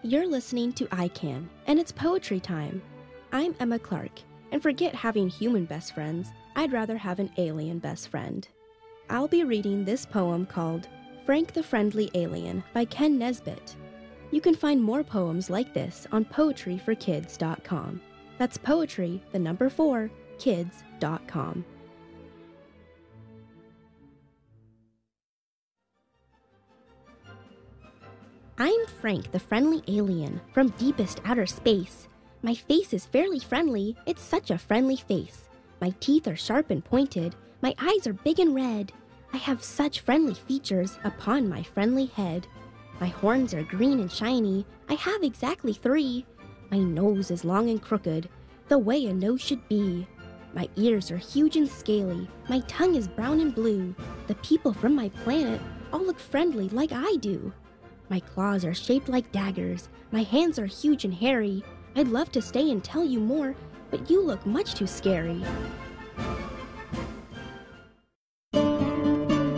You're listening to ICANN, and it's poetry time. I'm Emma Clark, and forget having human best friends, I'd rather have an alien best friend. I'll be reading this poem called Frank the Friendly Alien by Ken Nesbitt. You can find more poems like this on poetryforkids.com. That's poetry, the number 4, kids.com. I'm Frank the Friendly Alien from deepest outer space. My face is fairly friendly, it's such a friendly face. My teeth are sharp and pointed, my eyes are big and red. I have such friendly features upon my friendly head. My horns are green and shiny, I have exactly 3. My nose is long and crooked, the way a nose should be. My ears are huge and scaly, my tongue is brown and blue. The people from my planet all look friendly like I do. My claws are shaped like daggers, my hands are huge and hairy. I'd love to stay and tell you more, but you look much too scary.